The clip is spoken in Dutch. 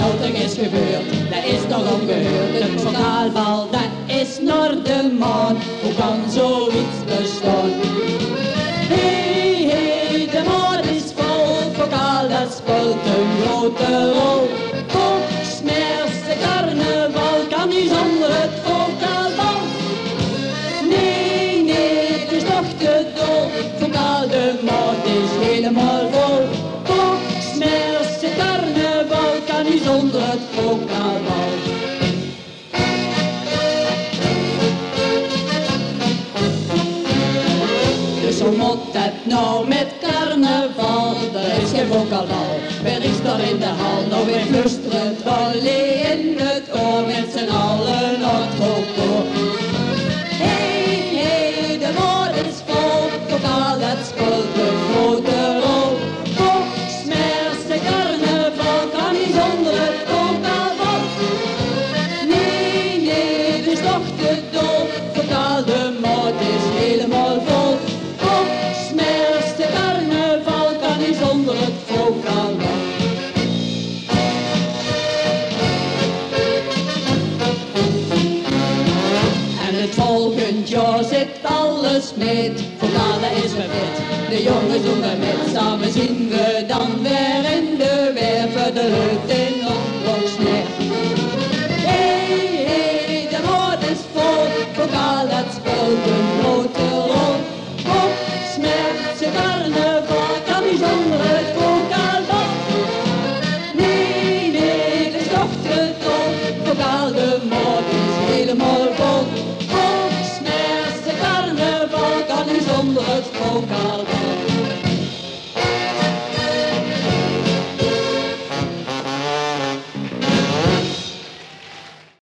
groter is gebeurd, dat is nog ongehoord. Het vocaalbal, dat is naar de maan. Hoe kan zoiets bestaan? Hey, hey, de maan is vol, vocaal dat speelt een grote rol. Volksmerse carnaval kan niet zonder het vocaalbal. Nee, nee, het is toch te dol, vocaal de maan is helemaal vol. Volksmerse carnaval kan niet zonder het vocaalbal. Dus hoe moet het nou met carnaval? Er is geen vocaalbal, wer is daar in de hal? Nou weer flusteren, dolly in het oor, met z'n allen op koor. Hey, hey, de moord is vol, vocaal dat speelt een grote rol. Volksmerse carnaval kan niet zonder het vocaalbal. Nee, nee, het is toch te dol, vocaal de moord is helemaal vol. Volksmerse carnaval kan niet zonder het vocaalbal. En het volgend jaar zit alles mee, vocalen is verwit, de jongens doen we met, samen zien we dan weer in de werven, de lucht in omloopsneer. Hey, hey, de moord is vol, vocaal dat speelt een grote rol. Volksmerse carnaval kan niet zonder het vocaalbal. Nee, nee, het is toch te dol, vocaal de moord is helemaal vol. Volksmerse carnaval kan niet zonder het vocaalbal.